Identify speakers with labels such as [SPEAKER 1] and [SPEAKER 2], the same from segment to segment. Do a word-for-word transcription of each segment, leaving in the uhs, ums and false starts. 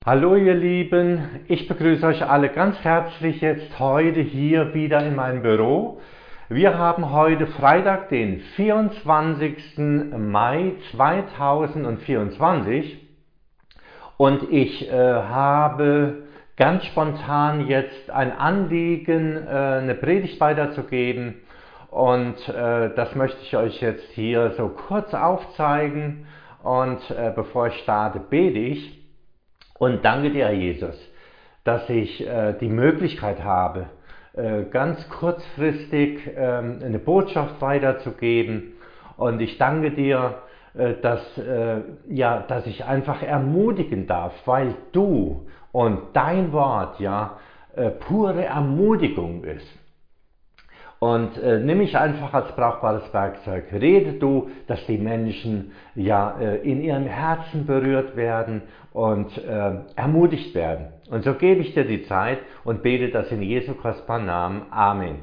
[SPEAKER 1] Hallo ihr Lieben, ich begrüße euch alle ganz herzlich jetzt heute hier wieder in meinem Büro. Wir haben heute Freitag, den vierundzwanzigsten Mai zweitausendvierundzwanzig und ich äh, habe ganz spontan jetzt ein Anliegen, äh, eine Predigt weiterzugeben und äh, das möchte ich euch jetzt hier so kurz aufzeigen und äh, bevor ich starte, bete ich. Und danke dir, Herr Jesus, dass ich äh, die Möglichkeit habe, äh, ganz kurzfristig ähm, eine Botschaft weiterzugeben. Und ich danke dir, äh, dass, äh, ja, dass ich einfach ermutigen darf, weil du und dein Wort ja äh, pure Ermutigung ist. Und äh, nimm mich einfach als brauchbares Werkzeug. Rede du, dass die Menschen ja äh, in ihrem Herzen berührt werden und äh, ermutigt werden. Und so gebe ich dir die Zeit und bete das in Jesu kostbaren Namen. Amen.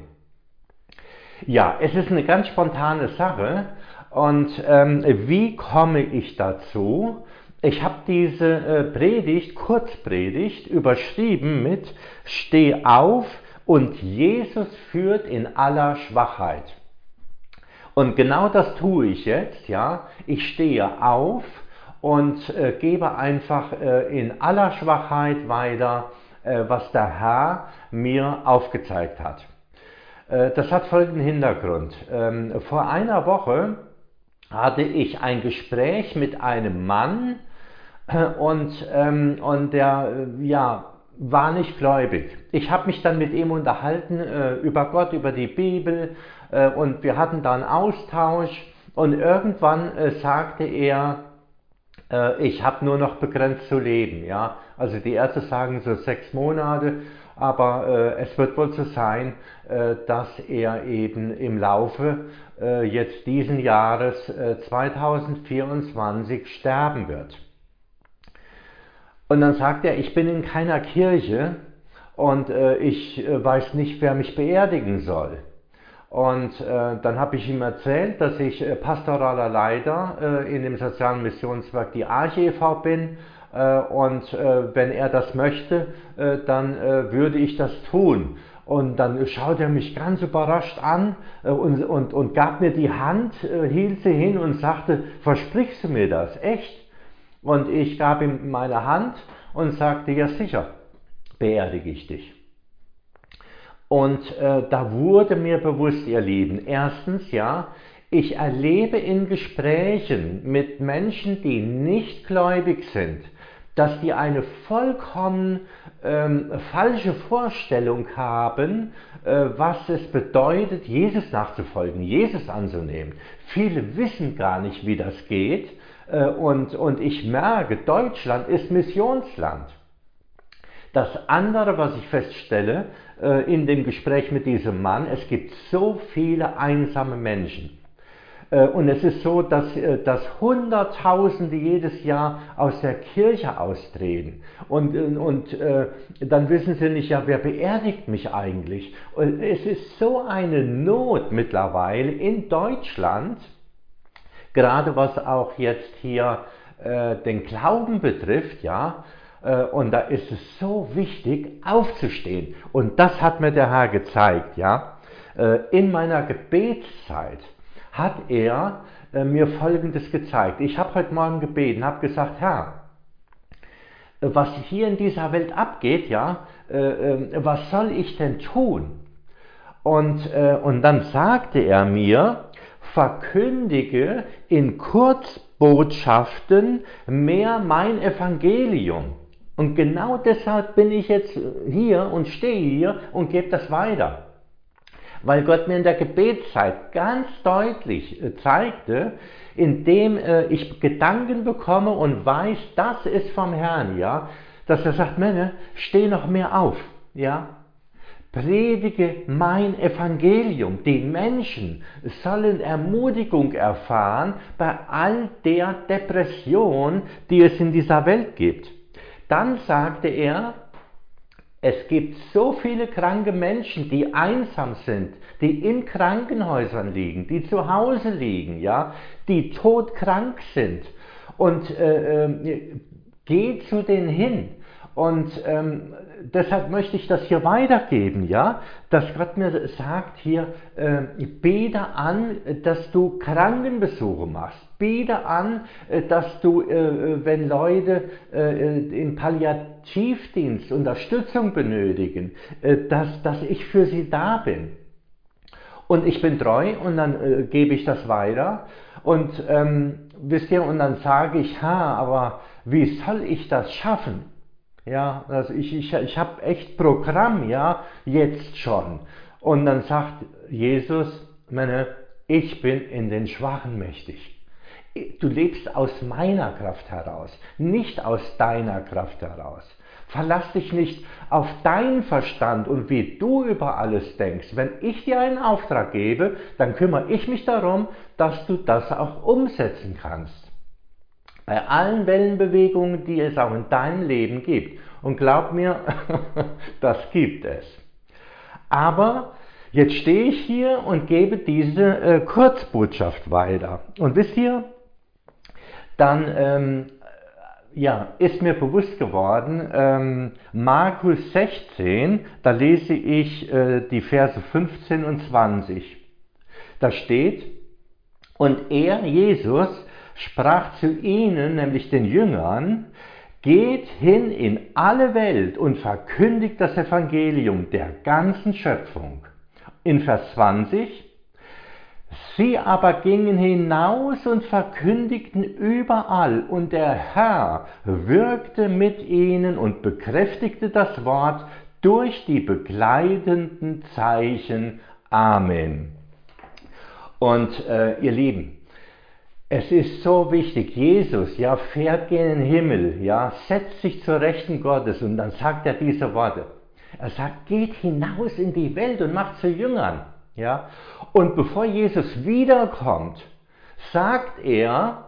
[SPEAKER 1] Ja, es ist eine ganz spontane Sache. Und ähm, wie komme ich dazu? Ich habe diese äh, Predigt, Kurzpredigt, überschrieben mit Steh auf und Jesus führt in aller Schwachheit. Und genau das tue ich jetzt, ja. Ich stehe auf und äh, gebe einfach äh, in aller Schwachheit weiter, äh, was der Herr mir aufgezeigt hat. Äh, das hat folgenden Hintergrund. Ähm, vor einer Woche hatte ich ein Gespräch mit einem Mann äh, und, ähm, und der äh, ja, war nicht gläubig. Ich habe mich dann mit ihm unterhalten äh, über Gott, über die Bibel äh, und wir hatten da einen Austausch und irgendwann äh, sagte er, äh, ich habe nur noch begrenzt zu leben. Ja? Also die Ärzte sagen so sechs Monate, aber äh, es wird wohl so sein, äh, dass er eben im Laufe äh, jetzt diesen Jahres äh, zweitausendvierundzwanzig sterben wird. Und dann sagt er, ich bin in keiner Kirche und äh, ich äh, weiß nicht, wer mich beerdigen soll. Und äh, dann habe ich ihm erzählt, dass ich äh, pastoraler Leiter äh, in dem sozialen Missionswerk die Arche e V bin äh, und äh, wenn er das möchte, äh, dann äh, würde ich das tun. Und dann schaut er mich ganz überrascht an äh, und, und, und gab mir die Hand, äh, hielt sie hin und sagte, versprichst du mir das, echt? Und ich gab ihm meine Hand und sagte, ja sicher, beerdige ich dich. Und äh, da wurde mir bewusst, ihr Lieben, erstens, ja, ich erlebe in Gesprächen mit Menschen, die nicht gläubig sind, dass die eine vollkommen ähm, falsche Vorstellung haben, äh, was es bedeutet, Jesus nachzufolgen, Jesus anzunehmen. Viele wissen gar nicht, wie das geht. Äh, und, und ich merke, Deutschland ist Missionsland. Das andere, was ich feststelle äh, in dem Gespräch mit diesem Mann, es gibt so viele einsame Menschen. Äh, und es ist so, dass, äh, dass Hunderttausende jedes Jahr aus der Kirche austreten. Und, und äh, dann wissen sie nicht, ja, wer beerdigt mich eigentlich? Und es ist so eine Not mittlerweile in Deutschland, gerade was auch jetzt hier äh, den Glauben betrifft, ja, äh, und da ist es so wichtig, aufzustehen. Und das hat mir der Herr gezeigt, ja. Äh, in meiner Gebetszeit hat er äh, mir Folgendes gezeigt. Ich habe heute Morgen gebeten, habe gesagt, Herr, was hier in dieser Welt abgeht, ja, äh, äh, was soll ich denn tun? Und, äh, und dann sagte er mir, verkündige in Kurzbotschaften mehr mein Evangelium. Und genau deshalb bin ich jetzt hier und stehe hier und gebe das weiter. Weil Gott mir in der Gebetszeit ganz deutlich zeigte, indem äh, ich Gedanken bekomme und weiß, das ist vom Herrn, ja, dass er sagt, Männer, steh noch mehr auf, ja. Predige mein Evangelium. Die Menschen sollen Ermutigung erfahren bei all der Depression, die es in dieser Welt gibt. Dann sagte er, es gibt so viele kranke Menschen, die einsam sind, die in Krankenhäusern liegen, die zu Hause liegen, ja, die todkrank sind. Und äh, äh, geh zu denen hin. Und ähm, deshalb möchte ich das hier weitergeben, ja, dass Gott mir sagt hier, äh, bete an, dass du Krankenbesuche machst. Bete an, äh, dass du, äh, wenn Leute äh, im Palliativdienst Unterstützung benötigen, äh, dass, dass ich für sie da bin. Und ich bin treu und dann äh, gebe ich das weiter. Und ähm, wisst ihr, und dann sage ich, ha, aber wie soll ich das schaffen? Ja, also ich, ich, ich habe echt Programm, ja, jetzt schon. Und dann sagt Jesus, meine, ich bin in den Schwachen mächtig. Du lebst aus meiner Kraft heraus, nicht aus deiner Kraft heraus. Verlass dich nicht auf deinen Verstand und wie du über alles denkst. Wenn ich dir einen Auftrag gebe, dann kümmere ich mich darum, dass du das auch umsetzen kannst. Bei allen Wellenbewegungen, die es auch in deinem Leben gibt. Und glaub mir, das gibt es. Aber jetzt stehe ich hier und gebe diese äh, Kurzbotschaft weiter. Und wisst ihr, dann ähm, ja, ist mir bewusst geworden, ähm, Markus sechzehn, da lese ich äh, die Verse fünfzehn und zwanzig. Da steht, und er, Jesus, sprach zu ihnen, nämlich den Jüngern, geht hin in alle Welt und verkündigt das Evangelium der ganzen Schöpfung. In Vers zwanzig, sie aber gingen hinaus und verkündigten überall, und der Herr wirkte mit ihnen und bekräftigte das Wort durch die begleitenden Zeichen. Amen. Und äh, ihr Lieben, es ist so wichtig, Jesus, ja, fährt in den Himmel, ja, setzt sich zur Rechten Gottes und dann sagt er diese Worte. Er sagt, geht hinaus in die Welt und macht zu Jüngern, ja. Und bevor Jesus wiederkommt, sagt er,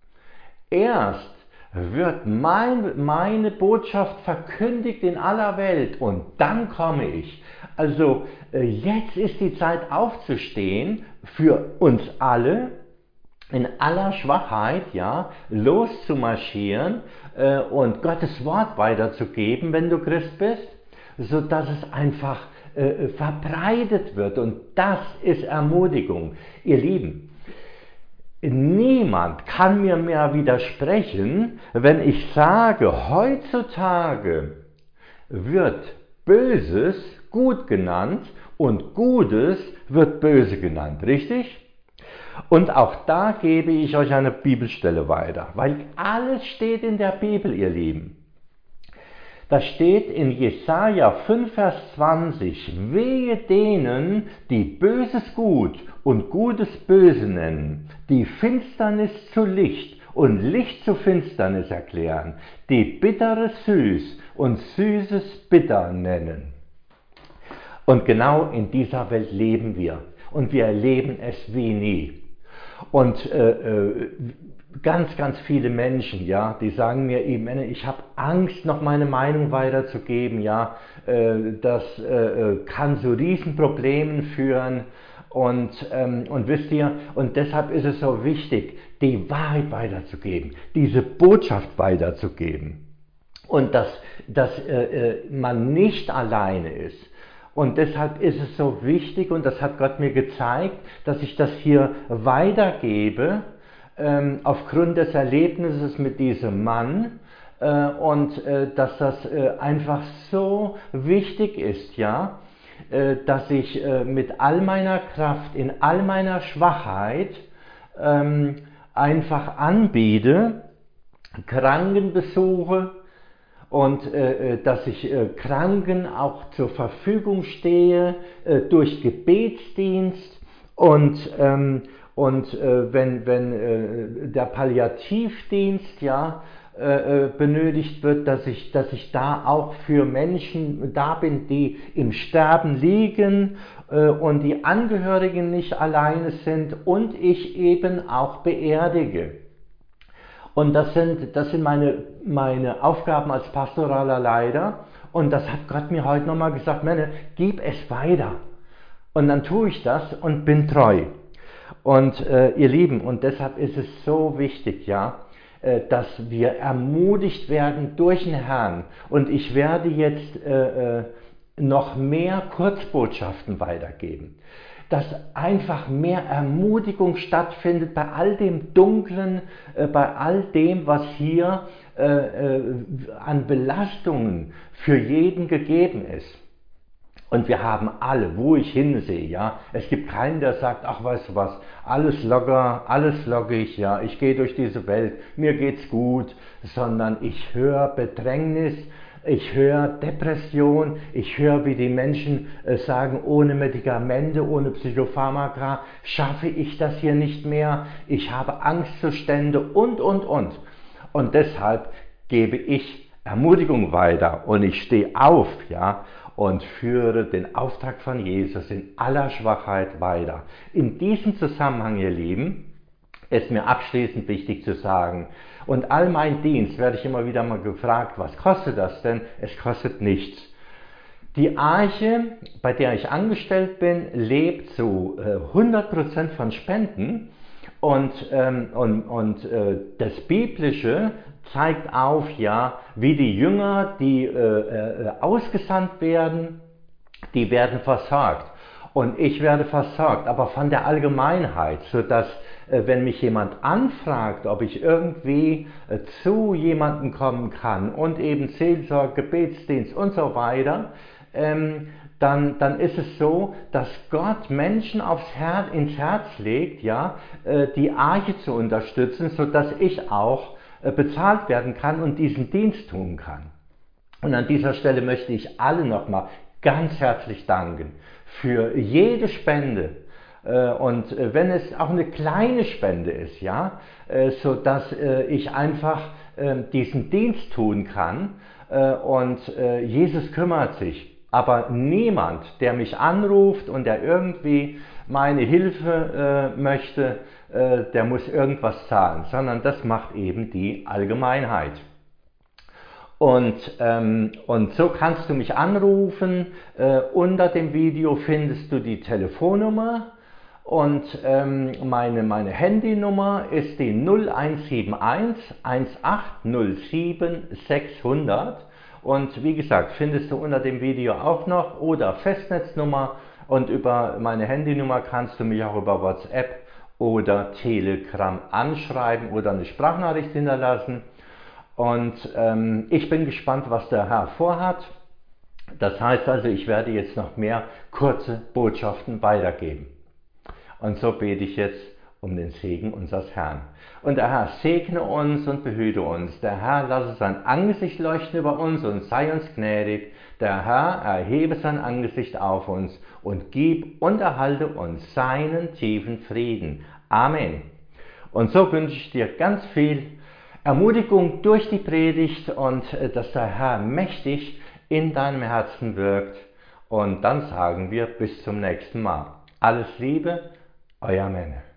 [SPEAKER 1] erst wird mein, meine Botschaft verkündigt in aller Welt und dann komme ich. Also jetzt ist die Zeit aufzustehen für uns alle, in aller Schwachheit, ja, loszumarschieren äh, und Gottes Wort weiterzugeben, wenn du Christ bist, so dass es einfach äh, verbreitet wird. Und das ist Ermutigung. Ihr Lieben, niemand kann mir mehr widersprechen, wenn ich sage, heutzutage wird Böses gut genannt und Gutes wird böse genannt, richtig? Und auch da gebe ich euch eine Bibelstelle weiter, weil alles steht in der Bibel, ihr Lieben. Da steht in Jesaja fünf, Vers zwanzig, wehe denen, die Böses gut und Gutes böse nennen, die Finsternis zu Licht und Licht zu Finsternis erklären, die Bitteres süß und Süßes bitter nennen. Und genau in dieser Welt leben wir und wir erleben es wie nie. Und äh, äh, ganz, ganz viele Menschen, ja, die sagen mir eben, ich habe Angst, noch meine Meinung weiterzugeben, ja, äh, das äh, kann zu Riesenproblemen führen und, ähm, und wisst ihr, und deshalb ist es so wichtig, die Wahrheit weiterzugeben, diese Botschaft weiterzugeben und dass, dass äh, man nicht alleine ist. Und deshalb ist es so wichtig, und das hat Gott mir gezeigt, dass ich das hier weitergebe, ähm, aufgrund des Erlebnisses mit diesem Mann, äh, und äh, dass das äh, einfach so wichtig ist, ja, äh, dass ich äh, mit all meiner Kraft, in all meiner Schwachheit ähm, einfach anbiete, Krankenbesuche, und äh, dass ich äh, Kranken auch zur Verfügung stehe äh, durch Gebetsdienst und, ähm, und äh, wenn, wenn äh, der Palliativdienst ja, äh, benötigt wird, dass ich, dass ich da auch für Menschen da bin, die im Sterben liegen äh, und die Angehörigen nicht alleine sind und ich eben auch beerdige. Und das sind, das sind meine, meine Aufgaben als pastoraler Leiter. Und das hat Gott mir heute nochmal gesagt, Männer, gib es weiter. Und dann tue ich das und bin treu. Und äh, ihr Lieben, und deshalb ist es so wichtig, ja, äh, dass wir ermutigt werden durch den Herrn. Und ich werde jetzt äh, äh, noch mehr Kurzbotschaften weitergeben, dass einfach mehr Ermutigung stattfindet bei all dem Dunklen, äh, bei all dem, was hier äh, äh, an Belastungen für jeden gegeben ist. Und wir haben alle, wo ich hinsehe, ja, es gibt keinen, der sagt, ach weißt du was, alles locker, alles lockig, ja, ich gehe durch diese Welt, mir geht's gut, sondern ich höre Bedrängnis, ich höre Depression, ich höre, wie die Menschen äh, sagen, ohne Medikamente, ohne Psychopharmaka schaffe ich das hier nicht mehr, ich habe Angstzustände und, und, und. Und deshalb gebe ich Ermutigung weiter und ich stehe auf, ja, und führe den Auftrag von Jesus in aller Schwachheit weiter. In diesem Zusammenhang, ihr Lieben, ist mir abschließend wichtig zu sagen, und all mein Dienst werde ich immer wieder mal gefragt, was kostet das denn? Es kostet nichts. Die Arche, bei der ich angestellt bin, lebt zu äh, hundert Prozent von Spenden und, ähm, und, und äh, das Biblische zeigt auf, ja, wie die Jünger, die äh, äh, ausgesandt werden, die werden versorgt. Und ich werde versorgt, aber von der Allgemeinheit, sodass, äh, wenn mich jemand anfragt, ob ich irgendwie äh, zu jemandem kommen kann und eben Seelsorge, Gebetsdienst und so weiter, ähm, dann, dann ist es so, dass Gott Menschen aufs Herz, ins Herz legt, ja, äh, die Arche zu unterstützen, sodass ich auch äh, bezahlt werden kann und diesen Dienst tun kann. Und an dieser Stelle möchte ich alle nochmal ganz herzlich danken für jede Spende. Und wenn es auch eine kleine Spende ist, ja, so dass ich einfach diesen Dienst tun kann und Jesus kümmert sich. Aber niemand, der mich anruft und der irgendwie meine Hilfe möchte, der muss irgendwas zahlen, sondern das macht eben die Allgemeinheit. Und, ähm, und so kannst du mich anrufen. Äh, unter dem Video findest du die Telefonnummer und ähm, meine, meine Handynummer ist die null eins sieben eins eins acht null sieben sechshundert. Und wie gesagt, findest du unter dem Video auch noch oder Festnetznummer, und über meine Handynummer kannst du mich auch über WhatsApp oder Telegram anschreiben oder eine Sprachnachricht hinterlassen. Und ähm, ich bin gespannt, was der Herr vorhat. Das heißt also, ich werde jetzt noch mehr kurze Botschaften weitergeben. Und so bete ich jetzt um den Segen unseres Herrn. Und der Herr segne uns und behüte uns. Der Herr lasse sein Angesicht leuchten über uns und sei uns gnädig. Der Herr erhebe sein Angesicht auf uns und gib und erhalte uns seinen tiefen Frieden. Amen. Und so wünsche ich dir ganz viel Ermutigung durch die Predigt und dass der Herr mächtig in deinem Herzen wirkt. Und dann sagen wir bis zum nächsten Mal. Alles Liebe, euer Menne.